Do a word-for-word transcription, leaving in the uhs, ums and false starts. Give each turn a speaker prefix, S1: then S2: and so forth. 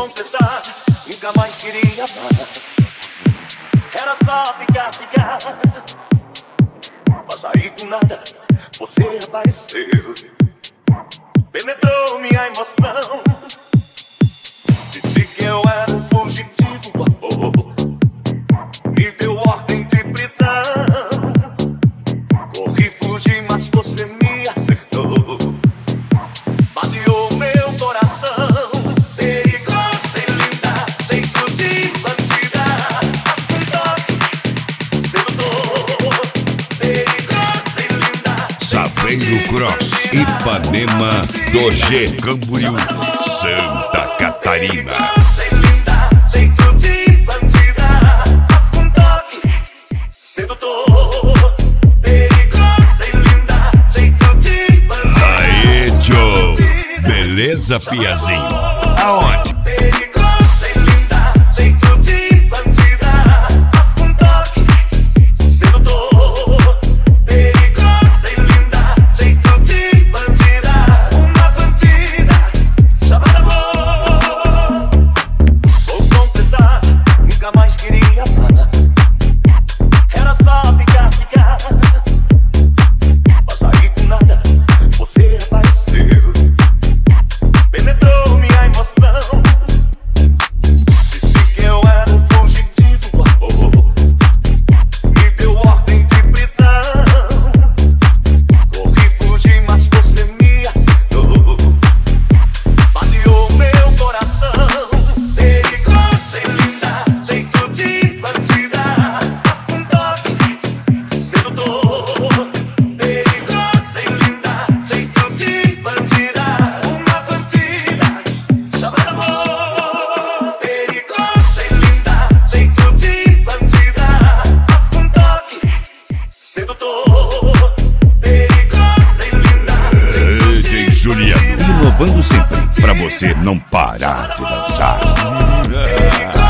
S1: confessar, nunca mais queria amar. Era só ficar, ficar. Mas aí do nada você apareceu, penetrou minha emoção. Disse que eu era um fugitivo do amor, me deu ordem de prisão. Corri, fugi, mas você me acertou, baleou meu coração. Perigosa e linda, jeito de bandida, as puntas, sedutor. Perigosa e linda,
S2: Saveiro Cross, Ipanema, do G Camboriú, Santa Catarina.
S1: perigosa e linda, jeito de bandida, as puntas, sedutor. Perigosa e linda, jeito de bandida.
S2: Aê, Joe, beleza, Piazinho? Aonde?
S1: Perigosa e linda, jeito de bandida, as puntas, sedutor. Perigosa e linda, jeito de bandida, uma bandida chamada amor. Vou confessar, nunca mais queria amar. Era só ficar, ficar. Mas aí do nada você apareceu, penetrou minha emoção. Disse que eu era um fugitivo do amor, me deu ordem de prisão. Corri, fugi, mas você me acertou, baleou meu coração. Perigosa e linda, jeito de bandida, as puntas, sedutor. Perigosa e linda, jeito de bandida, uma bandida chamada amor. Perigosa e linda, jeito de bandida, as puntas, sedutor. Perigosa e linda,
S2: Ei, J. Juliano, inovando sempre, pra você não parar de dançar.
S1: perigosa